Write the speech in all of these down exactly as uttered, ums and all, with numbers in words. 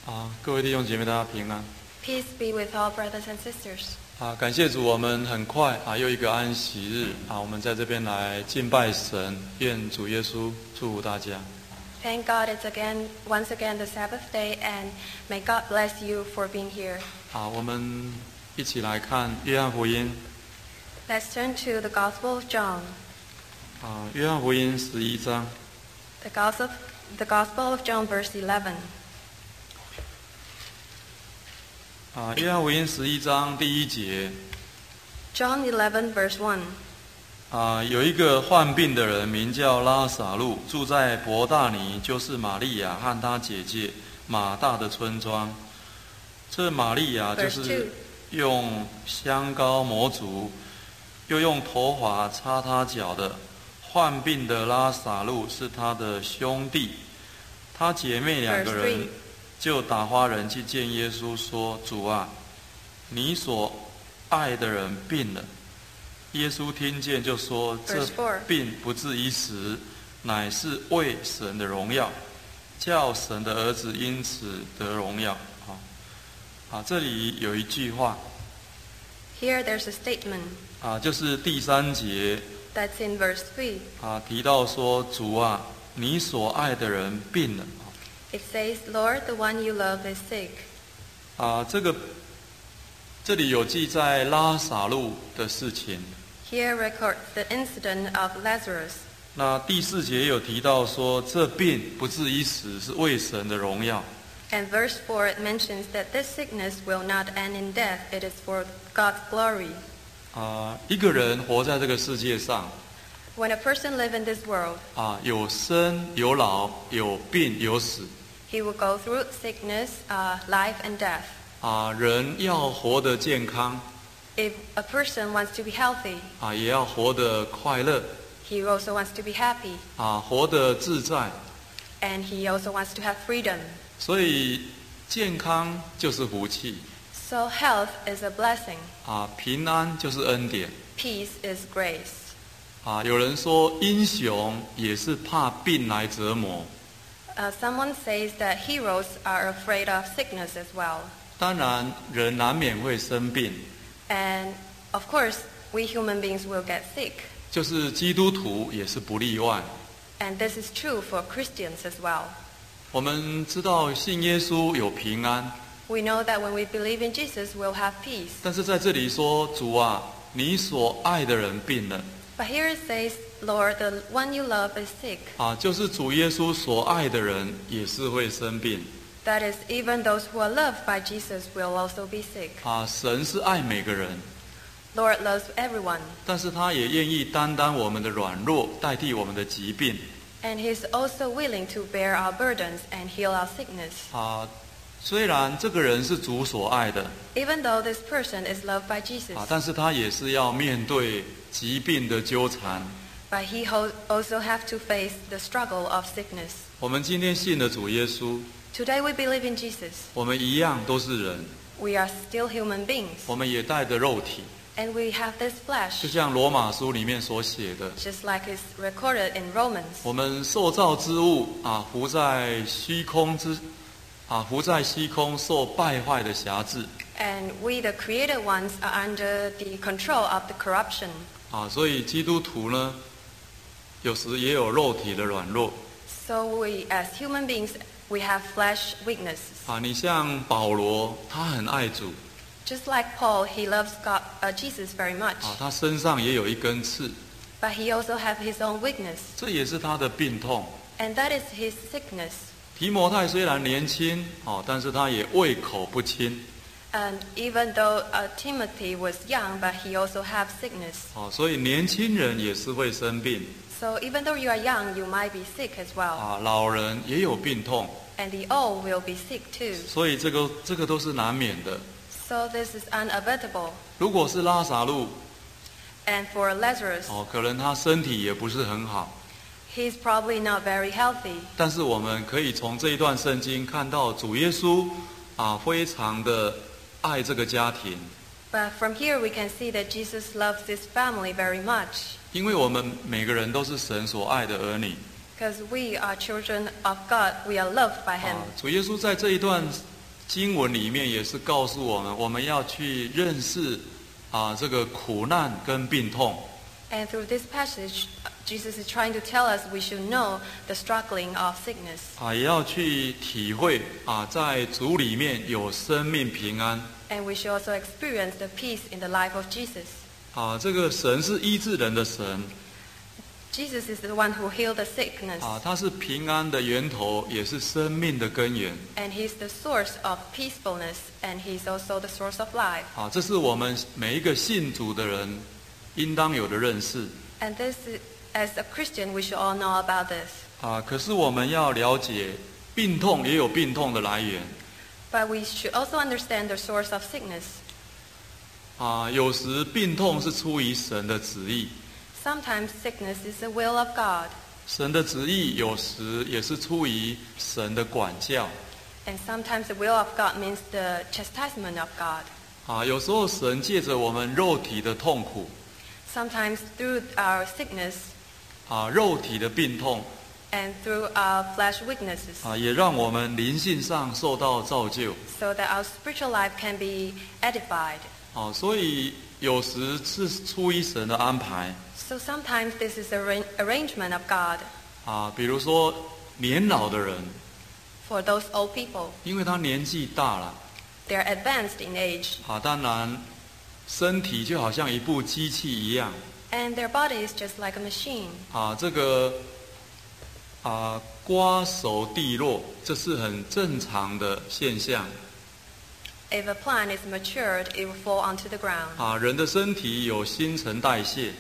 啊，各位弟兄姐妹，大家平安。 Peace be with all brothers and sisters. 啊，感谢主，我们很快啊又一个安息日啊，我们在这边来敬拜神，愿主耶稣祝福大家。 Thank God it's again, once again the Sabbath day, and may God bless you for being here. 啊，我们一起来看约翰福音 Let's turn to the Gospel of John. 啊，约翰福音十一章 The Gospel, the Gospel of John, verse eleven. 啊，约翰福音十一章第一节 John eleven, verse one. 啊，有一个患病的人名叫拉撒路，住在伯大尼，就是玛利亚和她姐姐马大的村庄。这玛利亚就 Verse two. 是用香膏抹足，又用头发擦他脚的。患病的拉撒路是他的兄弟，他姐妹两个 Verse 人 three. 就打发人去见耶稣，说：“主啊，你所爱的人病了。”耶稣听见就说：“这 Verse four. 病不至于死，乃是为神的荣耀，叫神的儿子因此得荣耀。”好，啊，这里有一句话 Here there's a statement 啊，就是第三节 that's in verse three. 啊提到说：“主啊，你所爱的人病了。” It says, Lord, the one you love is sick. 啊，这个这里有记载拉撒路的事情。 Here records the incident of Lazarus. 那第四节也有提到说，这病不至于死，是为神的荣耀。 And verse four, it mentions that this sickness will not end in death. It is for God's glory. 啊，一个人活在这个世界上， When a person lives in this world, 啊，有生有老，有病有死。 he will go through sickness, uh, life, and death. 啊，人要活得健康， If a person wants to be healthy, 啊，也要活得快乐， he also wants to be happy. 啊，活得自在。 And he also wants to have freedom. 所以健康就是福气， So health is a blessing. 啊，平安就是恩典。 Peace is grace. 啊，有人说英雄也是怕病来折磨。 Uh, someone says that heroes are afraid of sickness as well. 当然，人难免会生病， And of course, we human beings will get sick. 就是基督徒也是不例外。 And this is true for Christians as well. 我们知道信耶稣有平安， We know that when we believe in Jesus, we'll have peace. 但是在这里说：“主啊，你所爱的人病了。” But here it says, Lord, the one you love is sick. 啊，就是主耶稣所爱的人也是会生病。 That is, even those who are loved by Jesus will also be sick. 啊，神是爱每个人， Lord loves everyone. 但是他也愿意担当我们的软弱，代替我们的疾病。 And He's also willing to bear our burdens and heal our sickness. 啊，虽然这个人是主所爱的， Even though this person is loved by Jesus, 啊，但是他也是要面对疾病的纠缠。 but he ho- also have to face the struggle of sickness. 我们今天信了主耶稣， Today we believe in Jesus. 我们一样都是人， We are still human beings, 我们也带着肉体， and we have this 就 flesh, 像罗马书里面所写的， just like is recorded in Romans. 我们受造之物啊，浮在虚空之啊，浮在虚空，受败坏的辖制 And we, the created ones, are under the control of the corruption. 啊，所以基督徒呢，有时也有肉体的软弱 So we, as human beings, we have flesh weaknesses. 啊。你像保罗，他很爱主 Just like Paul, he loves God, uh, Jesus very much, 啊，他身上也有一根刺， but he also has his own weakness, 这也是他的病痛。 and that is his sickness. 提摩太虽然年轻哦，但是他也胃口不清 And even though uh, Timothy was young, but he also have sickness. 哦，所以年轻人也是会生病 So even though you are young, you might be sick as well, 啊，老人也有病痛， and the old will be sick too. 所以这个这个都是难免的。 So this is unavoidable. 如果是拉撒路 And for Lazarus, 哦，可能他身体也不是很好， he's probably not very healthy. 但是我们可以从这一段圣经看到主耶稣啊，非常的爱这个家庭， But from here we can see that Jesus loves this family very much, 因为我们每个人都是神所爱的儿女。 because we are children of God. We are loved by Him. 啊，主耶稣在这一段经文里面也是告诉我们，我们要去认识啊这个苦难跟病痛。 And through this passage, Jesus is trying to tell us we should know the struggling of sickness. 啊，也要去体会啊，在主里面有生命平安。 And we should also experience the peace in the life of Jesus. 啊，这个神是医治人的神。 Jesus is the one who healed the sickness. 啊，他是平安的源头，也是生命的根源。 And He's the source of peacefulness, and He's also the source of life. 啊，这是我们每一个信主的人应当有的认识。 And this, is, as a Christian, we should all know about this. 啊，可是我们要了解，病痛也有病痛的来源。 But we should also understand the source of sickness. 啊，有时病痛是出于神的旨意。 Sometimes sickness is the will of God. 神的旨意有时也是出于神的管教。 And sometimes the will of God means the chastisement of God. 啊，有时候神借着我们肉体的痛苦， Sometimes through our sickness 啊，肉体的病痛， and through our flesh weaknesses, 啊，也让我们灵性上受到造就。 so that our spiritual life can be edified. 啊，所以有时是出于神的安排。 So sometimes this is an arrangement of God 啊，比如说年老的人， for those old people. 因为他年纪大了， They're advanced in age, 啊，当然身体就好像一部机器一样。 and their body is just like a machine. 啊，这个啊瓜熟蒂落，这是很正常的现象。 If a plant is matured, it will fall onto the ground. 啊，人的身体有新陈代谢，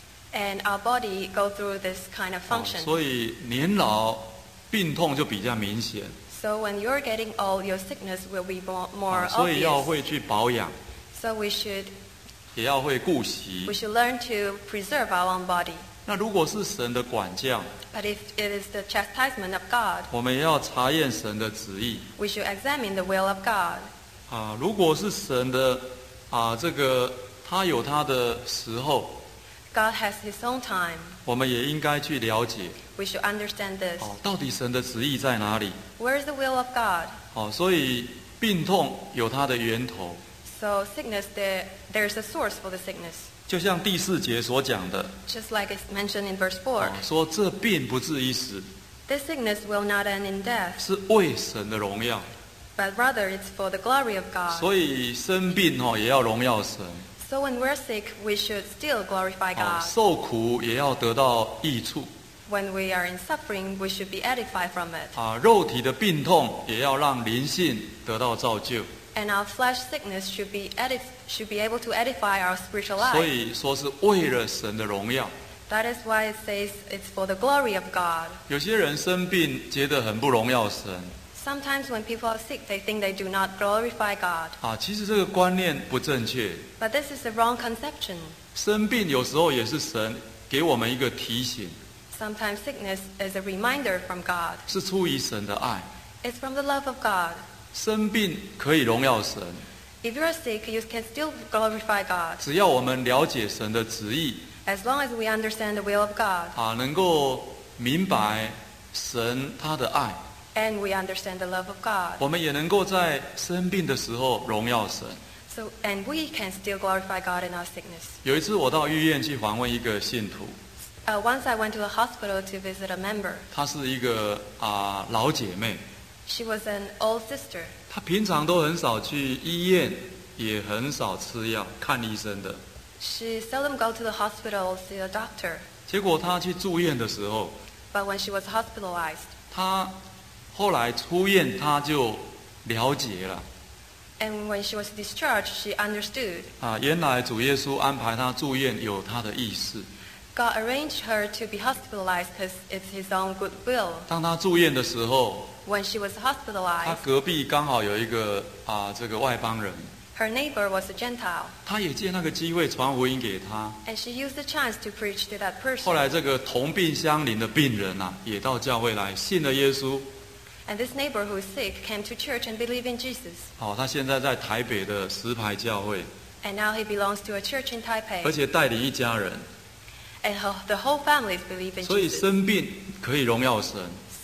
And our body go through this kind of 啊 function. 所以年老病痛就比较明显。 So when you're getting old, your sickness will be more, more 啊，所以要 obvious. 会去保养， So we should 也要会顾惜 we。should learn to preserve our own body. 那如果是神的管教， But if it is the chastisement of God, 我们也要查验神的旨意。 we should examine the will of God. 啊，如果是神的啊，这个他有他的时候， God has His own time. 我们也应该去了解 We should understand this. 哦，到底神的旨意在哪里？ Where is the will of God? 哦，所以病痛有它的源头， So sickness, there there's a source for the sickness. 就像第四节所讲的， Just like it's mentioned in verse 哦 four. 说这病不至于死， This sickness will not end in death, 是为神的荣耀。 but rather it's for the glory of God. 所以生病哦也要荣耀神， So when we're sick, we should still glorify 哦 God. 受苦也要得到益处 When we are in suffering, we should be edified from it. 啊，肉体的病痛也要让灵性得到造就。 And our flesh sickness should be edif- should be able to edify our spiritual 所 life. 以说是为了神的荣耀。 That is why it says it's for the glory of God. 有些人生病觉得很不荣耀神 Sometimes when people are sick, they think they do not glorify God. 啊，其实这个观念不正确。 But this is a wrong conception. 生病有时候也是神给我们一个提醒， Sometimes sickness is a reminder from God. 是出于神的爱。 It's from the love of God. 生病可以荣耀神， If you're sick, you can still glorify God. 只要我们了解神的旨意 As long as we understand the will of God 啊，能够明白神他的爱， and we understand the love of God. 我们也能够在生病的时候荣耀神。 So, and we can still glorify God in our sickness. 有一次我到医院去访问一个信徒， Uh, once I went to a hospital to visit a member. 她是一个啊老姐妹， She was an old sister. 她平常都很少去医院，也很少吃药看医生的。 She seldom go to the hospital to see a doctor. 结果她去住院的时候， But when she was hospitalized, 她后来出院，她就了解了 and when she was discharged, she understood. 啊，原来主耶稣安排她住院有他的意思。 God arranged her to be hospitalized because it's His own good will. 当她住院的时候， When she was 她 hospitalized, 隔壁刚好有一个啊这个外邦人， her neighbor was a Gentile, 她也借那个机会传福音给他。 and she used the chance to preach to that 后来 person. 这个同病相怜的病人啊，也到教会来信了耶稣。 And this neighbor who is sick came to church and believed in Jesus. 好、他现在在台北的石牌教会， And now he belongs to a church in 而 Taipei. 且带领一家人。 And ho- the whole families believe in 所以 Jesus. 生病可以荣耀神，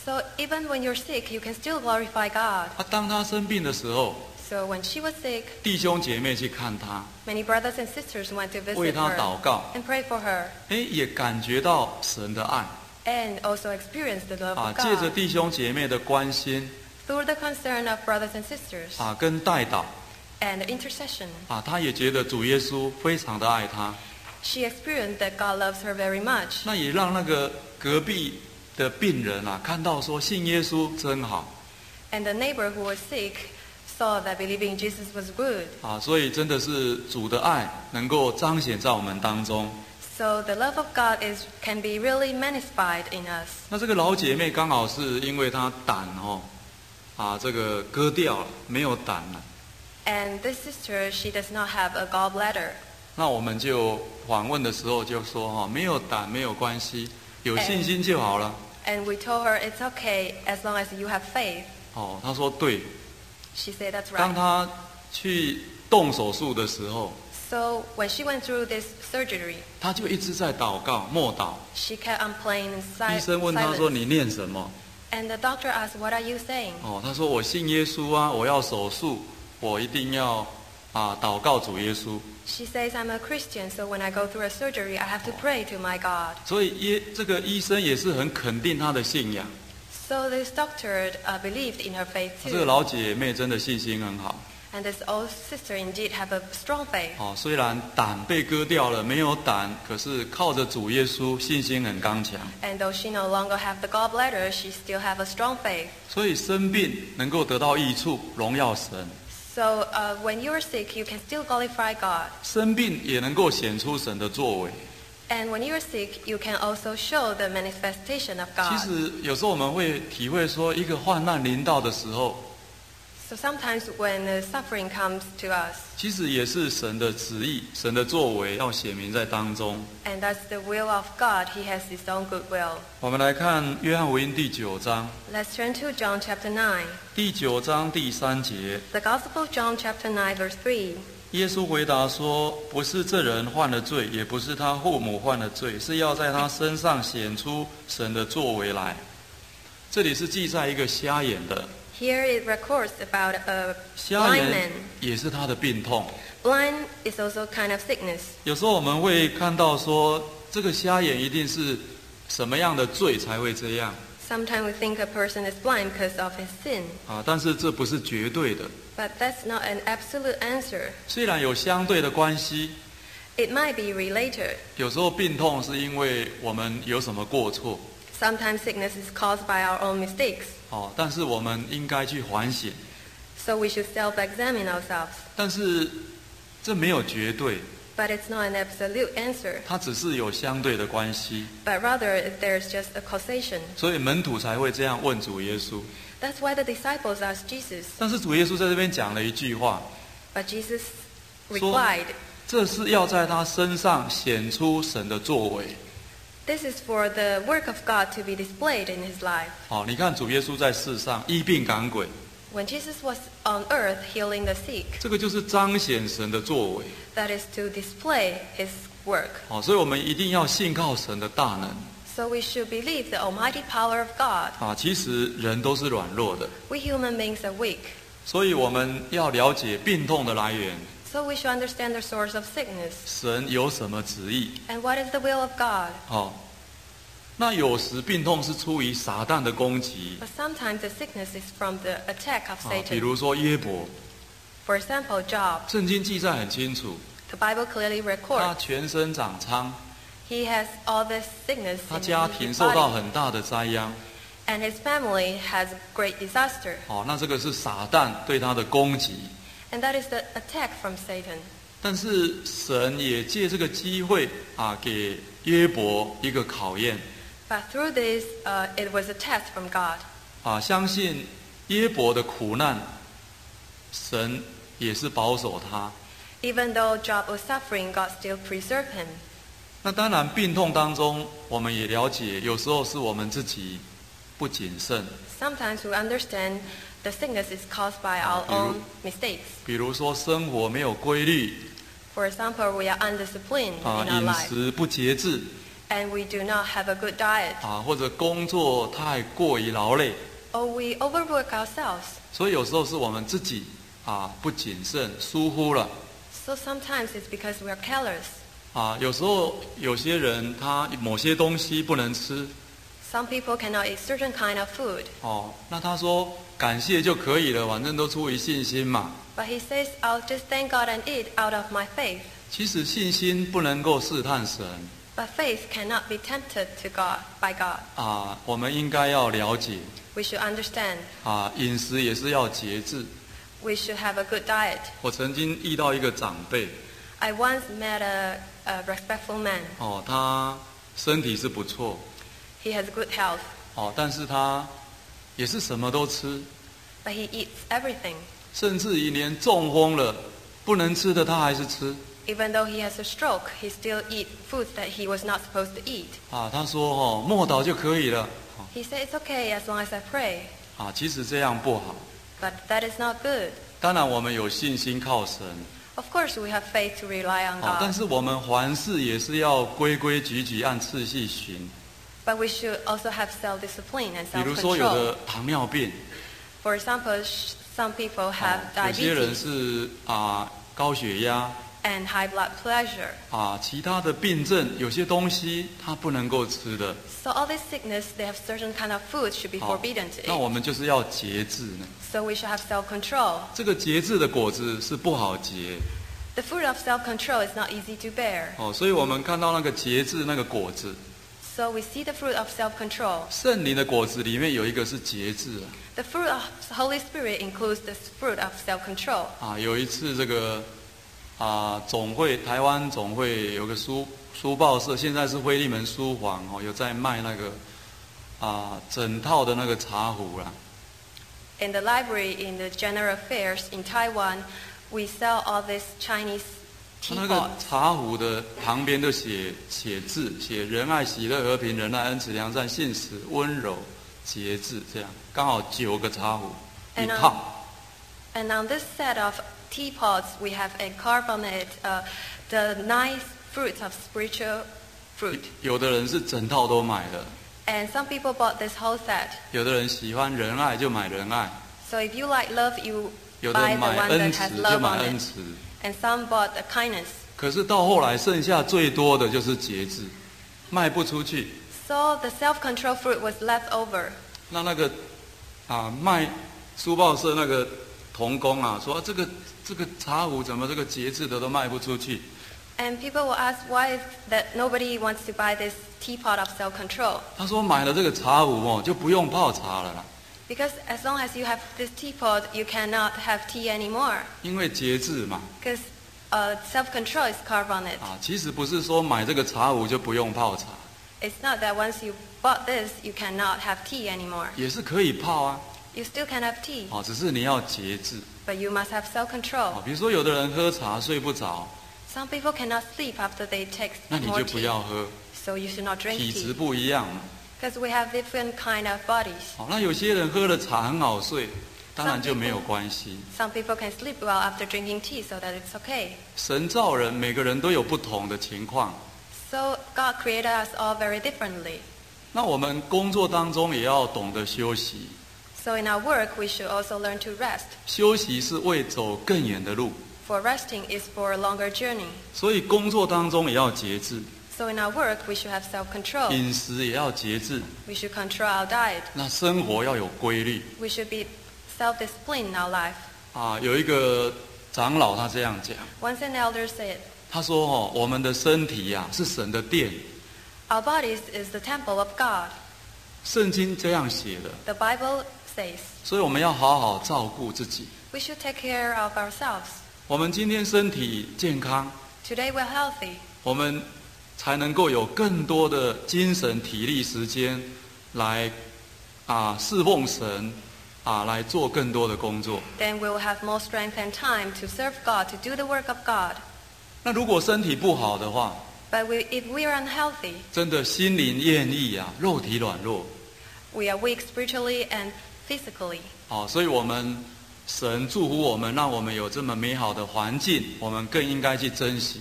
So even when you're sick, you can still glorify God. 啊，当他生病的时候， So when she was sick, 弟兄姐妹去看他， many brothers and sisters went to 为 visit 他 her 祷告， and pray for her, 哎，也感觉到神的爱 and also experience the love 啊， of 借着 God 弟兄姐妹的关心 through the concern of brothers and sisters 啊，跟代祷 and intercession. 啊，他也觉得主耶稣非常的爱他， She experienced that God loves her very much. 那也让那个隔壁的病人啊看到说信耶稣真好 And the neighbor who was sick saw that believing Jesus was good. 啊，所以真的是主的爱能够彰显在我们当中。 So the love of God is can be really magnified in us. 那这个老姐妹刚好是因为她胆哦啊这个割掉了，没有胆了。 And this sister, she does not have a gallbladder. 那我们就访问的时候就说哈、哦，没有胆没有关系，有信心就好了。 And we told her it's okay as long as you have faith. 哦，她说对。 She said that's 当 right. 她去动手术的时候， So when she went through this surgery, 她就一直在祷告默祷。 she kept on playing in 医 si- 生问她说：“ silence. 你念什么 And the doctor asked, "What are you saying?" ？” 哦，她说：“我信耶稣啊，我要手术，我一定要啊祷告主耶稣。” She says, "I'm a Christian, so when I go through a surgery, I have to pray to my God." 所以耶这个医生也是很肯定她的信仰。 So this doctor uh, believed in her faith 这个 too. 老姐妹真的信心很好 And this old sister indeed have a strong faith. 哦，虽然胆被割掉了，没有胆，可是靠着主耶稣，信心很刚强。 And though she no longer have the gallbladder, she still have a strong faith. 所以生病能够得到益处，荣耀神； So uh, when you are sick, you can still glorify God. 生病也能够显出神的作为。 And when you are sick, you can also show the manifestation of 其 God. 实有时候我们会体会说，一个患难临到的时候， So sometimes when the suffering comes to us, 其实也是神的旨意、神的作为要显明在当中。 and that's the will of God, He has His own good will. 我们来看约翰福音第九章， Let's turn to John chapter nine. 第九章第三节， The Gospel of John chapter nine verse three. 耶稣回答说：“不是这人犯了罪，也不是他父母犯了罪，是要在他身上显出神的作为来。”这里是记载一个瞎眼的， Here it records about a 瞎 blind 眼 man. 也是他的病痛。 Blind is also kind of sickness. 有时候我们会看到说，这个瞎眼一定是什么样的罪才会这样 Sometimes we think a person is blind because of his sin, 啊？但是这不是绝对的， but that's not an absolute answer. 虽然有相对的关系。 It might be related. 有时候病痛是因为我们有什么过错 Sometimes sickness is caused by our own mistakes, 哦，但是我们应该去反省。 so we should self-examine ourselves. 但是这没有绝对， But it's not an absolute answer, 它只是有相对的关系， but rather there's just a causation. 所以门徒才会这样问主耶稣。 That's why the disciples asked Jesus, 但是主耶稣在这边讲了一句话， but Jesus 说 replied, 这是要在他身上显出神的作为。 "This is for the work of God to be displayed in his life." 好，你看主耶稣在世上医病赶鬼， When Jesus was on earth healing the sick, 这个就是彰显神的作为。 that is to display his work. 好，所以我们一定要信靠神的大能 So we should believe the almighty power of God. 啊！其实人都是软弱的， We human beings are weak, 所以我们要了解病痛的来源， so we should understand the source of sickness. 神有什么旨意。 And what is the will of God? 好，那有时病痛是出于撒旦的攻击 But sometimes the sickness is from the attack of 啊，比 Satan. 如说约伯， For example, Job. 圣经记载很清楚， The Bible clearly 他 records 全身长疮， he has all this sickness 他 in 家 his 庭受到 body, 很大的灾殃。 and his family has great disaster. 哦，那这个是撒旦对他的攻击， And that is the attack from Satan. 但是神也借这个机会啊，给约伯一个考验 But through this, uh, it was a test from God. 啊，相信约伯的苦难，神也是保守他。 Even though Job was suffering, God still preserved him. 那当然，病痛当中，我们也了解，有时候是我们自己不谨慎， Sometimes we understand the sickness is caused by our own mistakes. 比如说生活没有规律 For example, we are undisciplined 啊， in our 饮 life, 食不节制， and we do not have a good diet, 啊，或者工作太过于劳累， or we overwork ourselves. 所以有时候是我们自己啊不谨慎、疏忽了。 So sometimes it's because we are careless. 啊，有时候有些人他某些东西不能吃， Some people cannot eat certain kind of food. 哦，那他说感谢就可以了，反正都出于信心嘛。 But he says, I'll just thank God and eat out of my faith. 其实信心不能够试探神 But faith cannot be tempted to God by God. 啊，我们应该要了解 We should understand. 啊，饮食也是要节制。 We should have a good diet. 我曾经遇到一个长辈， I once met a, a respectful man. 哦，他身体是不错， He has good health, 哦，但是他也是什么都吃， but he eats everything. 甚至于连中风了不能吃的他还是吃。 Even though he has a stroke, he still eats foods that he was not supposed to eat. 啊，他说哦，默祷就可以了。 He said, it's okay as long as I pray. 啊，其实这样不好。 But that is not good. 当然，我们有信心靠神， Of course, we have faith to rely on 啊，但 God. 是我们凡事也是要规规矩矩按次序行。 But we should also have self-discipline and 比如说，有 self-control. 的糖尿病， For example, sh- some people 啊 have， 有些人 diabetes 是啊高血压， and high blood pressure. 啊其他的病症，有些东西他不能够吃的。 So all this sickness, they have certain kind of foods should be 好 forbidden to 那我 eat. 们就是要节制呢。 So we should have self-control. 这个节制的果子是不好结 The fruit of self-control is not easy to bear. 哦，所以我们看到那个节制那个果子， So we see the fruit of self-control. 圣灵的果子里面有一个是节制啊。 The fruit of the Holy Spirit includes the fruit of self-control. 啊，有一次这个啊总会台湾总会有个书书报社，现在是惠利门书房哦，有在卖那个啊整套的那个茶壶啦。 In the library in the General Affairs in Taiwan, we sell all these Chinese 它那个 teapots. 茶壶的旁边都写写字，写仁爱、喜乐、和平、仁爱、恩慈、良善、信实、温柔、节制，这样刚好九个茶壶一 And on- 套。 And on this set of teapots, we have a carved on it uh, the nine fruits of spiritual fruit. 有的人是整套都买了， And some people bought this whole set. 有的人喜欢仁爱就买仁爱， So if you like love, you 有的 buy 人 the 买 one 恩 that 慈 has 就 love 买 on 恩 it. 慈。 And some bought the kindness. 可是到后来剩下最多的就是节制，卖不出去。 So the self-control fruit was left over. 那那个啊卖书报社那个童工啊说、啊、这个这个茶壶怎么这个节制的都卖不出去？ And people will ask why is that nobody wants to buy this teapot of self-control. 他说买了这个茶壶哦就不用泡茶了啦， Because as long as you have this teapot, you cannot have tea anymore. 因为节制嘛。 Because uh, self-control is carved on it. 啊，其实不是说买这个茶壶就不用泡茶， It's not that once you bought this, you cannot have tea anymore. 也是可以泡啊。 You still can have tea, 啊，只是你要节制。 but you must have 啊， self-control. 比如说有的人喝茶睡不着， Some people cannot sleep after they take 那你 more 就不 tea. 要喝， So you should not drink 体质 tea. 不一样嘛。 Because we have different kind of bodies. 好，那有些人喝了茶很好睡，当然就没有关系。 Some people can sleep well after drinking tea, so that it's okay. 神造人，每个人都有不同的情况。 So God created us all very differently. 那我们工作当中也要懂得休息， So in our work, we should also learn to rest. 休息是为走更远的路， For resting is for a longer journey. 所以工作当中也要节制， So in our work, we should have self-control. 饮食也要节制， We should control our diet. 那生活要有规律。 We should be self-disciplined in our life. 啊，有一个长老他这样讲， Once an elder said, 他说：“哦，我们的身体呀、是神的殿， our bodies is the temple of God. 圣经这样写的， The Bible says, 所以我们要好好照顾自己。 we should take care of ourselves. 我们今天身体健康， Today we're healthy. 我们才能够有更多的精神、体力、时间来啊侍奉神，啊来做更多的工作。 Then we will have more strength and time to serve God, to do the work of God. 那如果身体不好的话， But we, if we are unhealthy, 真的心灵厌逸啊，肉体软弱。 we are weak spiritually and physically. 哦，所以我们神祝福我们，让我们有这么美好的环境，我们更应该去珍惜。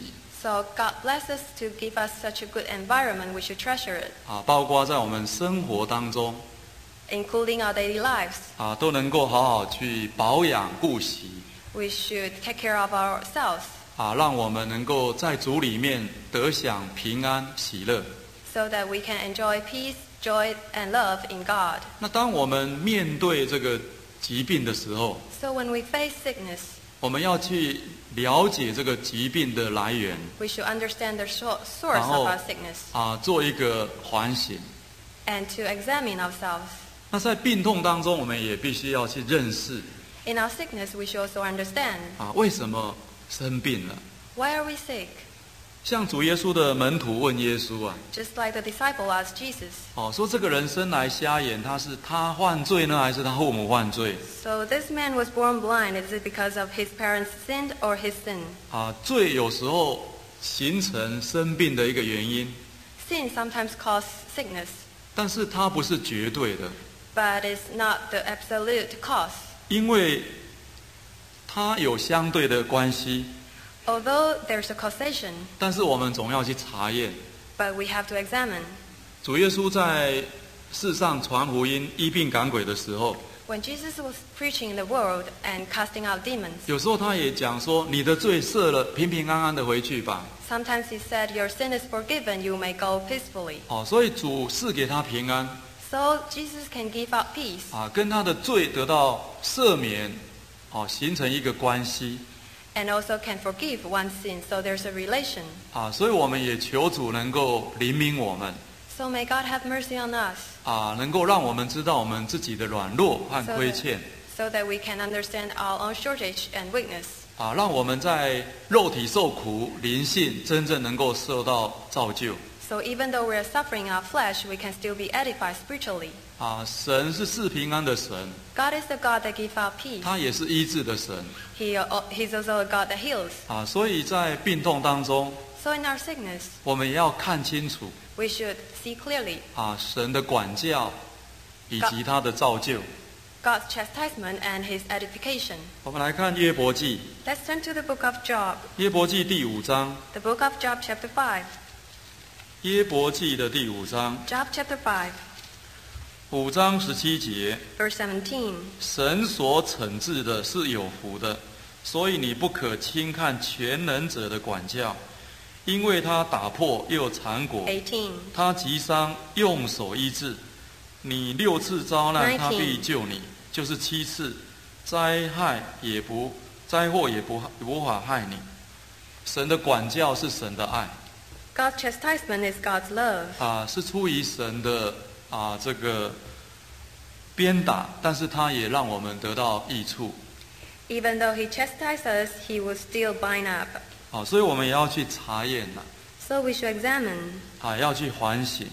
So God bless us to give us such a good environment. We should treasure it, 啊，包括在我们生活当中 including our daily lives. 啊，都能够好好去保养顾惜 We should take care of ourselves 啊，让我们能够在主里面得享平安喜乐。 so that we can enjoy peace, joy, and love in God. 那当我们面对这个疾病的时候， So when we face sickness, 我们要去了解这个疾病的来源 we should understand the so- source 然后 of our sickness 啊，做一个反省。 and to examine ourselves. 那在病痛当中，我们也必须要去认识 In our sickness, we should also understand 啊，为什么生病了。 why are we sick? 像主耶稣的门徒问耶稣啊， Just like the disciple asked Jesus. 哦，说这个人生来瞎眼，他是他犯罪呢，还是他父母犯罪？ So this man was born blind. Is it because of his parents sinned or his sin? 啊，罪有时候形成生病的一个原因， Sin sometimes causes sickness, 但是它不是绝对的， but it's not the absolute cause. 因为它有相对的关系， Although there's a causation, 但是我们总要去查验。 but we have to examine. 主耶稣在世上传福音、医病赶鬼的时候， When Jesus was preaching in the world and casting out demons, 有时候他也讲说：“你的罪赦了，平平安安的回去吧。 sometimes he said, "Your sin is forgiven, you may go peacefully." ” 哦，所以主赐给他平安 So Jesus can give out peace 啊，跟他的罪得到赦免，哦，形成一个关系 and also can forgive one's sin. So there's a relation. 啊，所以我们也求主能够怜悯我们 So may God have mercy on us 啊，能够让我们知道我们自己的软弱和 so 亏 that, 欠 so that we can understand our own shortage and weakness. 啊，让我们在肉体受苦，灵性真正能够受到造就 So even though we are suffering in our flesh, we can still be edified spiritually. 啊。神是赐平安的神， God is the God that gives out peace. 他也是医治的神 He, uh, he's also a God that heals. 啊，所以在病痛当中， So in our sickness, 我们也要看清楚 we should see clearly 啊神的管教以及他的造就。 God's chastisement and his edification. 我们来看约伯记， Let's turn to the book of Job. 约伯记第五章， The book of Job chapter five. 约伯记的第五章， Job chapter five, 五章十七节， verse seventeen. 神所惩治的是有福的，所以你不可轻看全能者的管教，因为他打破又缠裹， eighteen. 他击伤用手医治。你六次遭难， nineteen. 他必救你，就是七次，灾害也不灾祸也不无法害你。神的管教是神的爱 God's chastisement is God's love. 啊，是出于神的啊这个鞭打，但是他也让我们得到益处 Even though he chastised us, he will still bind up. 啊，所以我们也要去查验呐， So we should examine 啊，要去反省。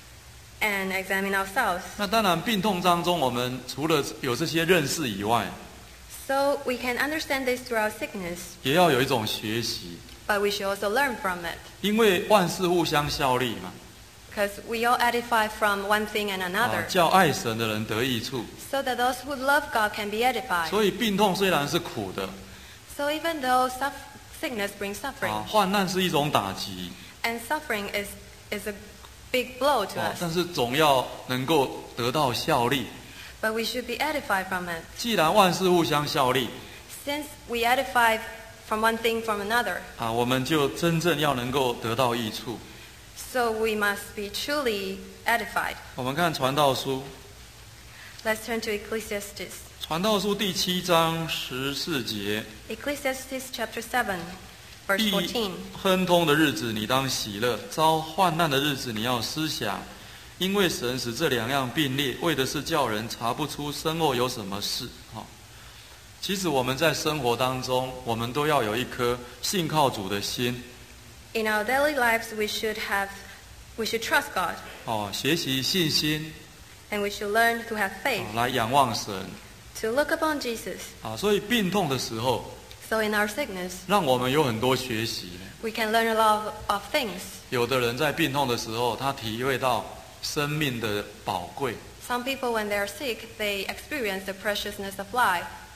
and examine ourselves. 那当然，病痛当中，我们除了有这些认识以外， So we can understand this through our sickness, 也要有一种学习， but we should also learn from it. 因为万事互相效力嘛， Because we all edify from one thing and 啊 another, 叫爱神的人得益处。 so that those who love God can be edified. 所以病痛虽然是苦的， So even though suff- sickness brings 啊， suffering, 患难是一种打击， and suffering is, is a big blow to 啊， us, 但是总要能够得到效力。 but we should be edified from it. 既然万事互相效力， Since we edify from one thing from another, 啊，我们就真正要能够得到益处。 so we must be truly edified. 我们看传道书， Let's turn to Ecclesiastes. 传道书第七章十四节， Ecclesiastes chapter seven, verse 必 fourteen. 亨通的日子，你当喜乐；遭患难的日子，你要思想，因为神使这两样并列，为的是叫人查不出身后有什么事。哈，其实我们在生活当中，我们都要有一颗信靠主的心， In our daily lives, we should have, we should trust God, 哦，学习信心， and we should learn to have 哦 faith, 来仰望神。 to look upon Jesus. 啊，所以病痛的时候， So in our sickness, 让我们有很多学习。 we can learn a lot of, of things. 有的人在病痛的时候，他体会到生命的宝贵。 Some people, when they are sick, they experience the preciousness of life.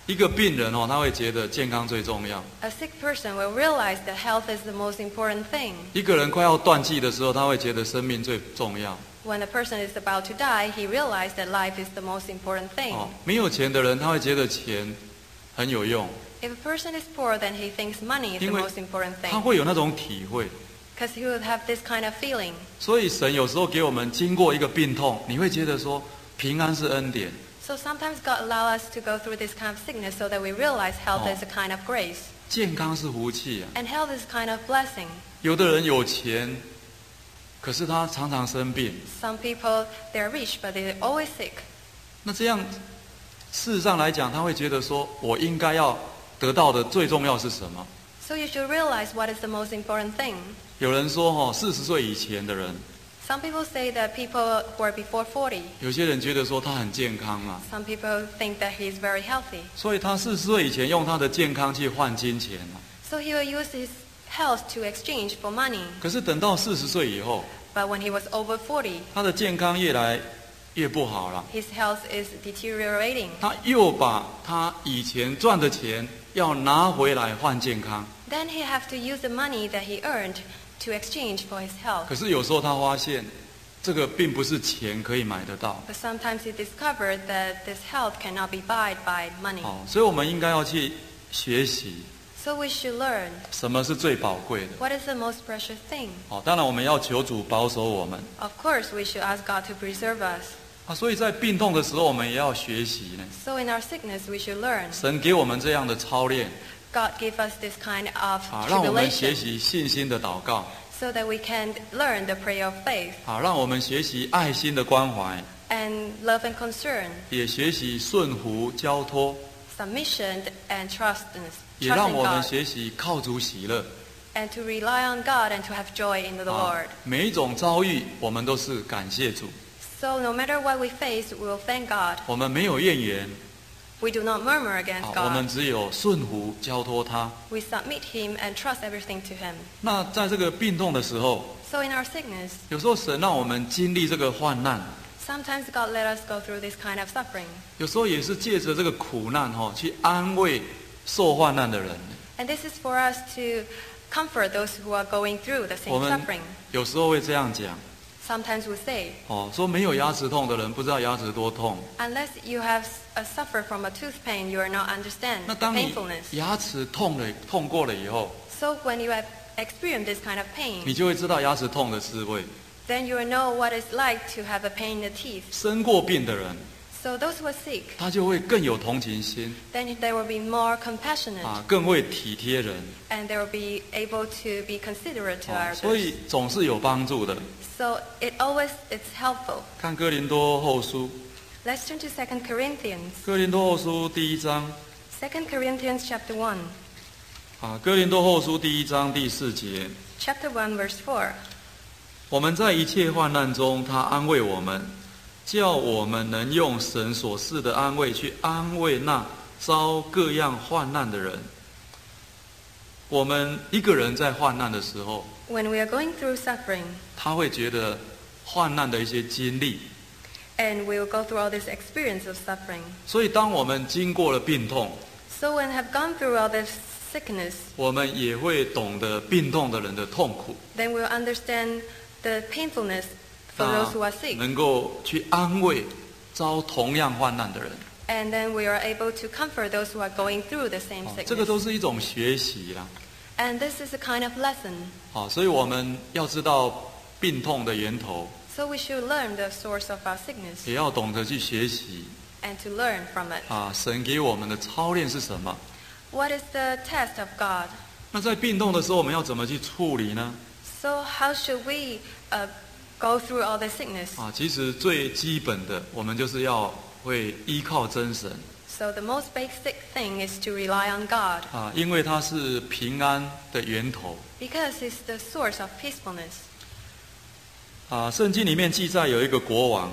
一个病人哦，他会觉得健康最重要。 A sick person will realize that health is the most important thing. 一个人快要断气的时候，他会觉得生命最重要。 When a person is about to die, he realizes that life is the most important thing. 哦，没有钱的人，他会觉得钱很有用， If a person is poor, then he thinks money is the 因为 most important 他 thing. 会有那种体会。 Because he would have this kind of feeling. 所以神有时候给我们经过一个病痛，你会觉得说平安是恩典。 So sometimes God allows us to go through this kind of sickness so that we realize health Oh. is a kind of grace. 健康是福气啊。 And health is kind of blessing. 有的人有钱，可是他常常生病， Some people, they're rich, but they're always sick. 那这样事实上来讲，他会觉得说我应该要得到的最重要是什么？ So you should realize what is the most important thing. 有人说哦，四十岁以前的人， Some people say that people who are before forty. 有些人觉得说他很健康嘛， Some people think that he is very healthy. 所以他四十岁以前用他的健康去换金钱嘛。 So he will use his health to exchange for money. 可是等到四十岁以后， But when he was over forty, 他的健康越来越不好了， his health is deteriorating. 他又把他以前赚的钱要拿回来换健康。 Then he have to use the money that he earned to exchange for his health. 可是有时候他发现，这个并不是钱可以买得到。 But sometimes he discovered that this health cannot be bought by money. 哦，所以我们应该要去学习 So we should learn 什么是最宝贵的。 what is the most precious thing. 哦，当然我们要求主保守我们 Of course, we should ask God to preserve us. 啊，所以在病痛的时候，我们也要学习呢。 So in our sickness, we should learn. 神给我们这样的操练 God give us this kind of 啊，让我们学 tribulation 习信心的祷告 so that we can learn the prayer of faith 啊，让我们学习爱心的关怀， and love and concern, 也学习顺服交托， submission and trust, 也 trust 让 in 我们 God, 学习靠主喜乐 and to rely on God and to have joy in the 啊 Lord. 每一种遭遇，我们都是感谢主， So no matter what we face, we will thank God. 我们没有怨言 We do not murmur against 啊，我们 God. 只有顺服交托他。 We submit Him and trust everything to Him. 那在这个病痛的时候， So in our sickness, 有时候神让我们经历这个患难， sometimes God let us go through this kind of suffering. 有时候也是借着这个苦难哈、哦，去安慰受患难的人。 And this is for us to comfort those who are going through the 我 same 们 suffering. 有时候会这样讲 Sometimes we say, 哦，说没有牙齿痛的人不知道牙齿多痛。 unless you have uh, suffered from a tooth pain, you are not understand 那 the 当你 painfulness. 牙齿痛了痛过了以后， So when you have experienced this kind of 你 pain, 就会知道牙齿痛的滋味。 then you will know what it's like to have a pain in the teeth. 生过病的人， So those who are sick, 他就会更有同情心 then they will be more compassionate 啊，更会体贴人、 and they will be able to be considerate to 哦，所 others. 以总是有帮助的。 So it always it's helpful. 看哥林多后书， Let's turn to Second Corinthians. 哥林多后书第一章 Second Corinthians chapter one. 啊，哥林多后书第一章第四节。 Chapter one verse four. 我们在一切患难中，他安慰我们，叫我们能用神所赐的安慰去安慰那遭各样患难的人。我们一个人在患难的时候， When we are going through suffering 他会觉得患难的一些经历。 and we will go through all this experience of suffering. 所以，当我们经过了病痛， So when have gone through all this sickness, 我们也会懂得病痛的人的痛苦， then we'll understand the painfulness for those who are sick. 能够去安慰遭同样患难的人。 And then we are able to comfort those who are going through the same 哦这个 sickness. 都是一种学习啦。 And this is a kind of lesson. 好，所以我们要知道病痛的源头， So we should learn the source of our sickness 也要懂得去学习 and to learn from it. 啊，神给我们的操练是什么？ What is the test of God? 那在病痛的时候，我们要怎么去处理呢？ So how should we uh, go through all the sickness? 啊，其实最基本的，我们就是要会依靠真神 So the most basic thing is to rely on God 啊，因为它是平安的源头 because it's the source of peacefulness. 啊。圣经里面记载有一个国王，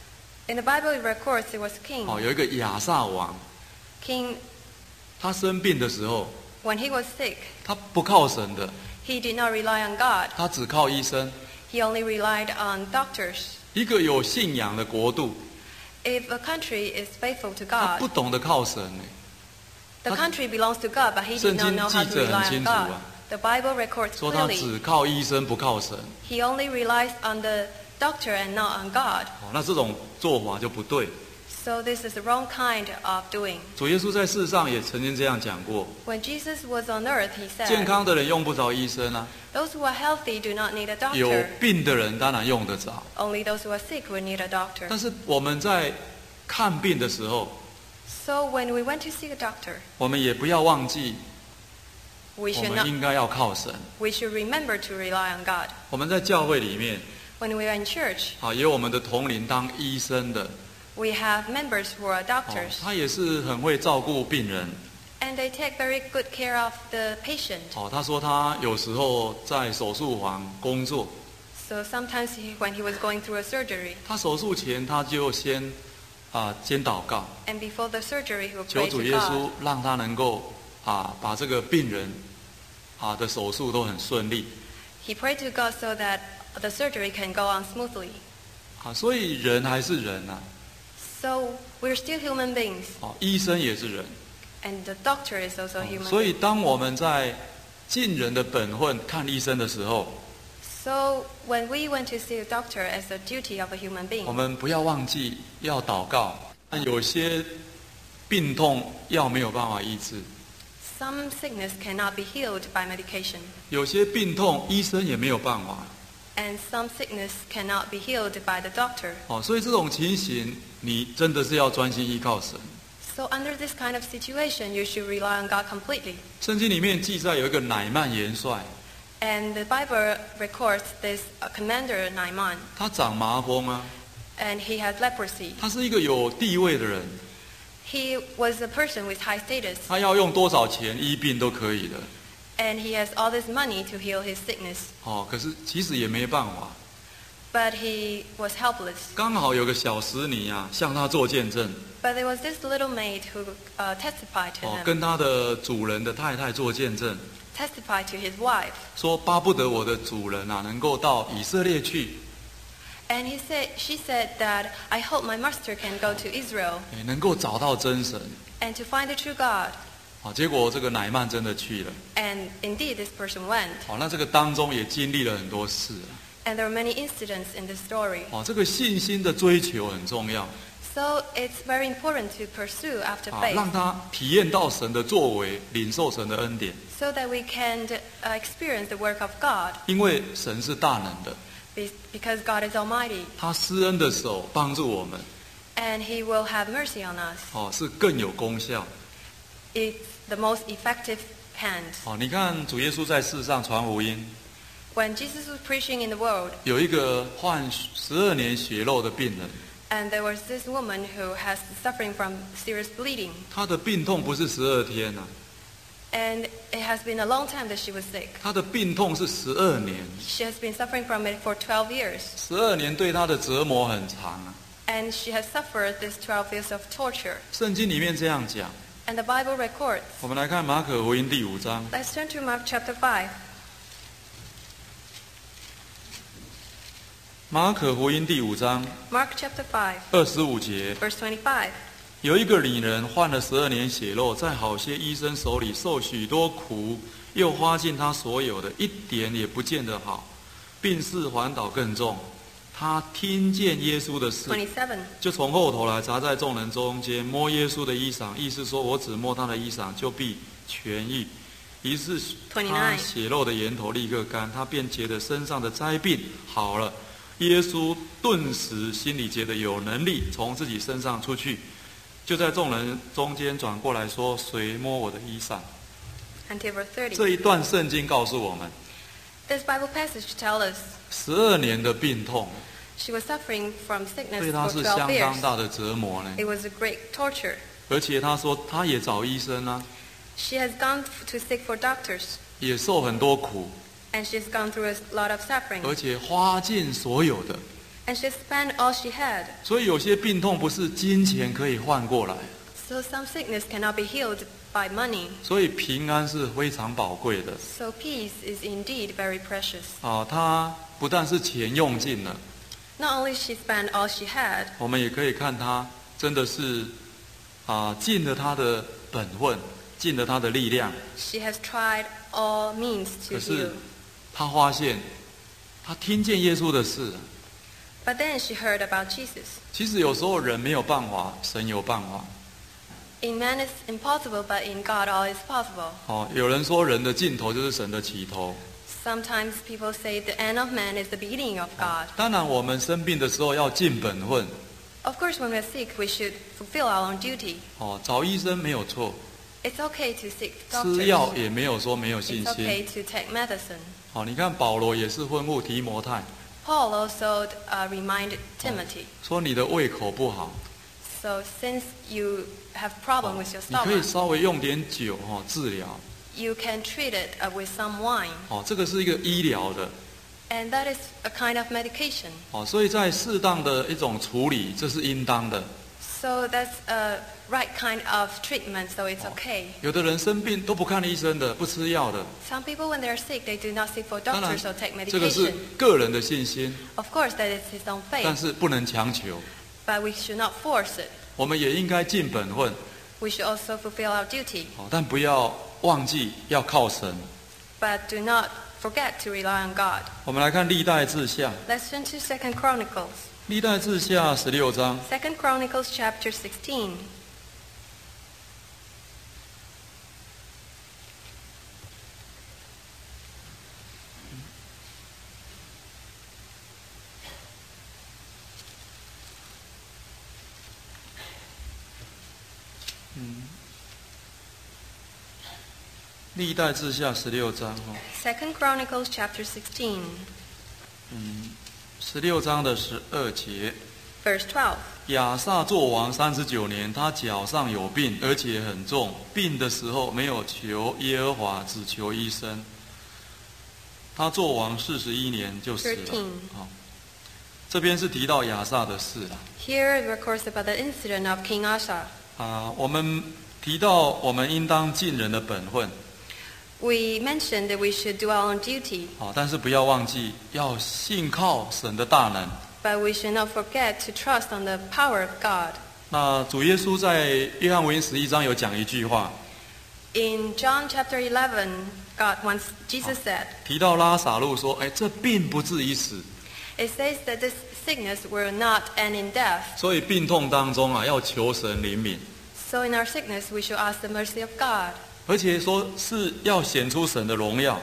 In the Bible it records it was king. 哦，有一个亚撒王， King, 他生病的时候， when he was sick, 他不靠神的， he did not rely on God. 他只靠医生。 He only relied on doctors. 一个有信仰的国度， If a country is faithful to 他不 God, 懂得靠神呢， The country belongs to God, but he did not know how to rely on God. The Bible records 说他 clearly 只靠医生不靠神。 he only relies on the doctor and not on God. 哦，那这种做法就不对。 So this is the wrong kind of doing. 主耶稣在世上也曾经这样讲过： When Jesus was on earth, he 健 said, 康的人用不着医生啊， those who are healthy do not need a 有 doctor. 病的人当然用得着。 Only those who are sick will need a doctor. 但是我们在看病的时候， So when we went to see a doctor, 我们也不要忘记， we 我 should 们 not. 应该要靠神。 We should remember to rely on God. 我们在教会里面， When we are in church, 啊，也有我们的同龄当医生的， we have members who are 哦 doctors, 他也是很会照顾病人。 and they take very good care of the patient. 哦，他说他有时候在手术房工作， So sometimes he, when he was going through a surgery, 他手术前他就先啊先祷告， and before the surgery, he would 求 pray 主 to 耶稣 God. 让他能够啊把这个病人啊的手术都很顺利。 He prayed to God so that the surgery can go on smoothly. 啊，所以人还是人呐、 So we're still human beings, 哦，医生也是人。 and the doctor is also 哦 human. 所以当我们在尽人的本分看医生的时候， So when we went to see a doctor as a duty of a human 我 being, 们不要忘记要祷告。但有些病痛药没有办法医治， some sickness cannot be healed by medication, 有些病痛医生也没有办法。 and some sickness cannot be healed by the doctor. 哦，所以这种情形，你真的是要专心依靠神。 So under this kind of situation, you should rely on God completely. 圣经里面记载有一个乃曼元帅， And the Bible records this uh, commander Naaman, 他长麻风啊， and he had leprosy. 他是一个有地位的人， He was a person with high status, 他要用多少钱医病都可以的。 and he has all this money to heal his sickness. 哦，可是其实也没办法， But he was helpless. 刚好有个小使女啊，向他做见证， But there was this little maid who uh, testified to 哦， him, 跟他的主人的太太做见证， testified to his wife. 说巴不得我的主人啊能够到以色列去， And he said, she said that, I hope my master can go to Israel 哎，能够找到真神。 and to find the true God. 好，结果这个乃曼真的去了。 And indeed, this person went. 好，那这个当中也经历了很多事啊。 And there are many incidents in this story. 哦，这个信心的追求很重要 So it's very important to pursue after 啊， faith 让他体验到神的作为，领受神的恩典。 so that we can uh, experience the work of God, 因为神是大能的， be- because God is almighty 他施恩的手帮助我们， and he will have mercy on us. 哦，是更有功效。 It's the most effective hand. 哦，你看主耶稣在世上传福音， When Jesus was preaching in the world, 有一个患十二年血漏的病人， and there was this woman who has suffering from serious bleeding, 他的病痛不是十二天啊， and it has been a long time that she was sick. 他的病痛是十二年， She has been suffering from it for twelve years, 十二年对他的折磨很长啊。 and she has suffered this twelve years of torture. 圣经里面这样讲， And the Bible records. 我们来看马可福音第五章， Let's turn to Mark chapter five. 马可福音第五章 Mark chapter five, 二十五节， verse twenty-five. 有一个女人患了十二年血漏，在好些医生手里受许多苦，又花尽她所有的，一点也不见得好，病势环倒更重。她听见耶稣的事， twenty-seven. 就从后头来，砸在众人中间，摸耶稣的衣裳，意思说我只摸他的衣裳，就必痊愈。于是他 twenty-nine. 血漏的源头立刻干，他便觉得身上的灾病好了。耶稣顿时心里觉得有能力从自己身上出去，就在众人中间转过来说：“谁摸我的衣裳？” Until verse thirty. 这一段圣经告诉我们， This Bible passage tells us 十二年的病痛 she was suffering from sickness 对他 for 是 twelve 相 years. 当大的折磨呢。 It was a great torture. 而且他说他也找医生啊， She has gone to seek for doctors, 也受很多苦， and she's gone through a lot of suffering. 而且花尽所有的。 And she spent all she had. 所以有些病痛不是金钱可以换过来， So some sickness cannot be healed by money. 所以平安是非常宝贵的 So peace is indeed very precious. 啊！他不但是钱用尽了， Not only she spent all she had, 我们也可以看他真的是啊尽了他的本分， 尽了他的力量， She has tried all means to 可 heal. 是他发现，他听见耶稣的事。 But then she heard about Jesus. 其实有时候人没有办法，神有办法。 In man it's impossible, but in God all is possible. 哦，有人说人的尽头就是神的起头。 Sometimes people say the end of man is the beginning of God. 当然，我们生病的时候要尽本分。 Of course, when we're sick, we should fulfill our own duty. 哦，找医生没有错， It's okay to seek 吃药 doctors. 也没有说没有信 It's 心。 okay to take medicine. 哦，你看保罗也是吩咐提摩太， Paul also uh, reminded Timothy. 说你的胃口不好， So since you have problem with your 你可以 stomach, 稍微用点酒哦治疗。 you can treat it uh, with some wine. 哦，这个是一个医疗的。 And that is a kind of medication. 哦，所以在适当的一种处理，这是应当的。 So that's a right kind of treatment, so it's okay. 有的人生病都不看医生的，不吃药的。 Some people, when they're sick, they do not seek for 当然 doctors or take， 这个是 medication. 个人的信心， Of course, that is his own 但 faith, 是不能强求。 but we should not force it. 我们也应该尽本分， We should also fulfill our duty, 哦，但不要忘记要靠神。 but do not forget to rely on God. 我们来看历代志下， Let's turn to Second Chronicles. 历代志下十六章。 Second Chronicles chapter sixteen. 历代志下十六章哦， Second Chronicles chapter sixteen, 十六章的十二节。 verse twelve. 亚撒作王三十九年，他脚上有病，而且很重。病的时候没有求耶和华，只求医生。他作王四十一年就死了。 thirteen. 好，这边是提到亚撒的事了。 Here it records about the incident of King Asa. 啊，我们提到我们应当尽人的本分， We mentioned that we should do our own duty, 好，但是不要忘记要信靠神的大能。 but we should not forget to trust on the power of God. 那主耶稣在约翰福音十一章有讲一句话， In John chapter eleven, God once Jesus said, 提到拉撒路说：“哎，这病不至于死。” it says that this sickness will not end in death. 所以病痛当中啊，要求神怜悯， So in our sickness, we should ask the mercy of God. 而且说是要显出神的荣耀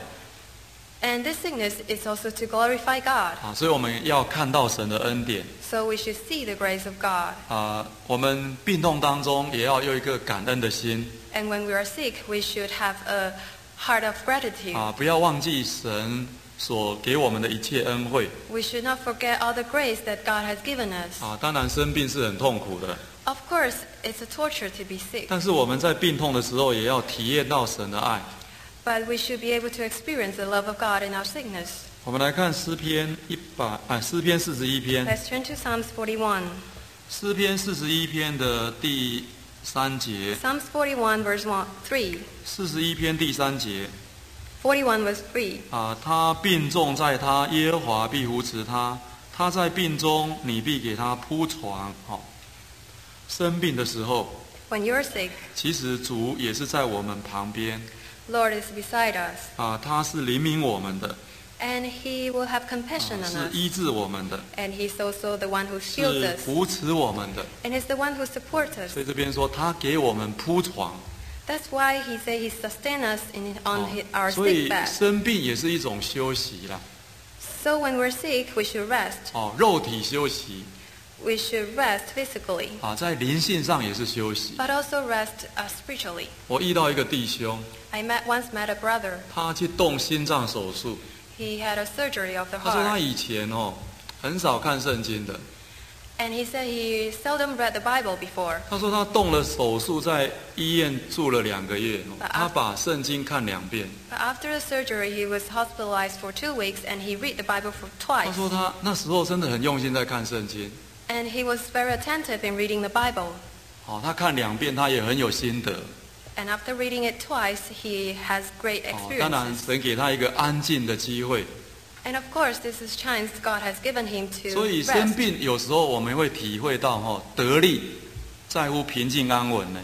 And this sickness is also to glorify God. 啊，所以我们要看到神的恩典 So we should see the grace of God. 啊。我们病痛当中也要有一个感恩的心 And when we are sick, we should have a heart of gratitude. 啊，不要忘记神所给我们的一切恩惠 We should not forget all the grace that God has given us. 啊。当然生病是很痛苦的， Of course, it's a torture to be sick, 但是我们在病痛的时候也要体验到神的爱。 but we should be able to experience the love of God in our sickness. 我们来看诗篇一百啊，诗篇四十一篇， Let's turn to Psalms forty-one. 诗篇四十一篇的第三节， Psalms forty-one, verse one, three. 四十一篇第三节。 forty-one, verse three. 啊，他病重在他，耶和华必扶持他。他在病中，你必给他铺床。好、生病的时候， When you're sick, 其实主也是在我们旁边 Lord is beside us, 啊，他是怜悯我们的， and He will have compassion 啊 on 是 us. 医治我们的， And He's also the one who shields 是 us, 扶持我们的。 and He's the one who supports us. 所以这边说，他给我们铺床。 That's why He said He sustains us in, 哦 on his, our 所 sick 以 bed. 生病也是一种休息啦。 So when we're sick, we should rest. 哦，肉体休息 We should rest physically, 啊，在灵性上也是休息。 but also rest uh, spiritually. 我遇到一个弟兄， I met once met a brother. 他去动心脏手术。 He had a surgery of the 他说他 heart, 以前哦很少看圣经的。 and he said he seldom read the Bible before. 他说他动了手术，在医院住了两个月，哦 But 他 after- 把圣经看两遍。 But after the surgery, he was hospitalized for two weeks, and he read the Bible for 他 twice. 说他那时候真的很用心在看圣经。 And he was very attentive in reading the Bible. 哦，他看两遍，他也很有心得。 And after reading it twice, he has great 哦，当然 experiences. 神给他一个安静的机会。 And of course, this is chance God has given him 所以 to 生 rest. 病有时候我们会体会到哦，得力在乎平静安稳呢。 So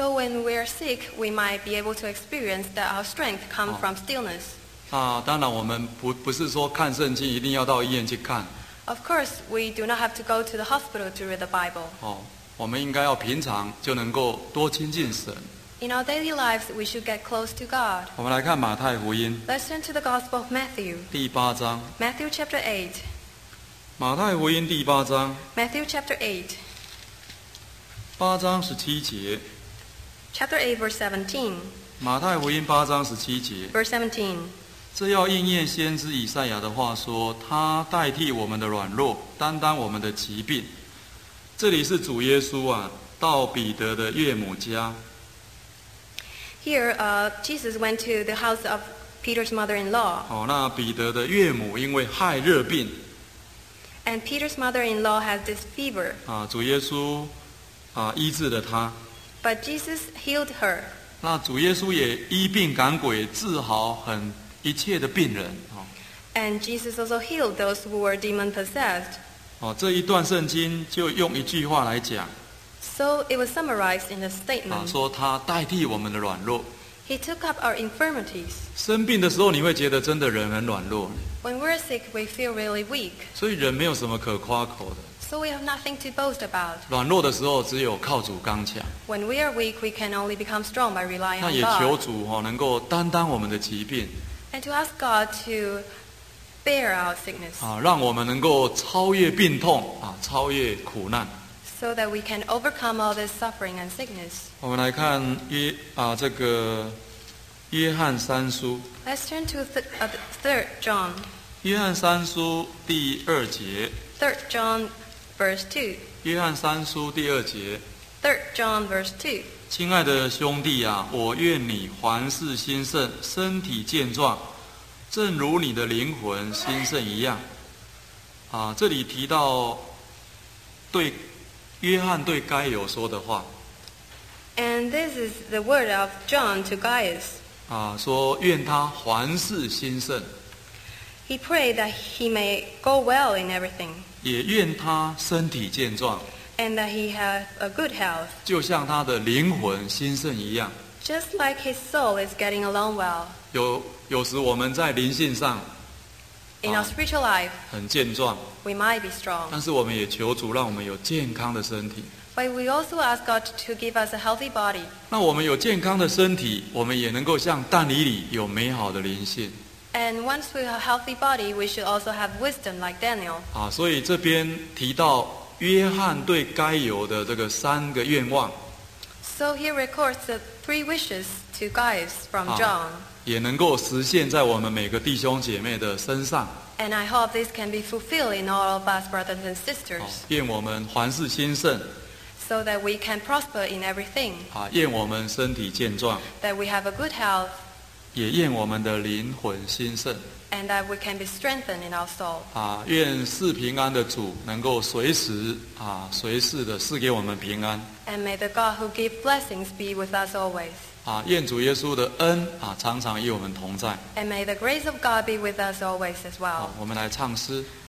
So when we are sick, we might be able to experience that our strength comes Oh. from stillness. 啊，当然我们不不是说看圣经一定要到医院去看 Of course, we do not have to go to the hospital to read the Bible. 哦，我们应该要平常就能够多亲近神。 In our daily lives, we should get close to God. 我们来看马太福音 Let's turn to the Gospel of Matthew. 第八章， Matthew chapter eight. 马太福音第八章， Matthew chapter eight. 八章十七节， Chapter eight, verse seventeen. 马太福音八章十七节， Verse seventeen. 这要应验先知以赛亚的话说，他代替我们的软弱，担当我们的疾病。这里是主耶稣啊，到彼得的岳母家， Here, uh, Jesus went to the house of Peter's mother-in-law. 哦，那彼得的岳母因为害热病 And Peter's mother-in-law has this fever. 啊，主耶稣啊医治了他。 But Jesus healed her. 那主耶稣也医病赶鬼，治好很一切的病人。哦 And Jesus also healed those who were demon-possessed. 哦，这一段圣经就用一句话来讲 So it was summarized in a 啊， statement. 说他代替我们的软弱。 He took up our infirmities. 生病的时候，你会觉得真的人很软弱， When we're sick, we feel really weak. 所以人没有什么可夸口的。 So we have nothing to boast about. 软弱的时候，只有靠主刚强。 When we are weak, we can only become strong by relying 那 on 也求 God. 主哦，能够担当我们的疾病 And to ask God to bear our sickness. 啊，让我们能够超越病痛啊，超越苦难。 So that we can overcome all this suffering and sickness. 我们来看约啊这个约翰三书， Let's turn to th- uh, third John. 约翰三书第二节， third John verse two. 约翰三书第二节， third John verse two. 亲爱的兄弟啊，我愿你凡事兴盛，身体健壮，正如你的灵魂兴盛一样。啊，这里提到对约翰对该有说的话 And this is the word of John to Gaius. 啊，说愿他凡事兴盛， He prayed that he may go well in everything, 也愿他身体健壮， and that he have a good health, 就像他的灵魂兴盛一样。 just like his soul is getting along well. 有有时我们在灵性上 In our Ah. spiritual life, 很健壮， we might be strong, 但是我们也求主让我们有健康的身体。 but we also ask God to give us a healthy body. 那我们有健康的身体，我们也能够像但以理有美好的灵性 And once we have a healthy body, we should also have wisdom like Daniel. 啊。所以这边提到约翰对该有的这个三个愿望， So he records the three wishes to Gaius from Ah. John. 也能够实现在我们每个弟兄姐妹的身上。 And I hope this can be fulfilled in all of us, brothers and 好 sisters, 愿我们凡事兴盛 so that we can prosper in everything, 啊，愿我们身体健壮， that we have a good health, 也愿我们的灵魂兴盛 and that we can be strengthened in our soul. 啊。愿赐平安的主能够随时啊随时的赐给我们平安 And may the God who gives blessings be with us always. 啊。愿主耶稣的恩啊常常与我们同在。 And may the grace of God be with us always as 好 well. 我们来唱诗。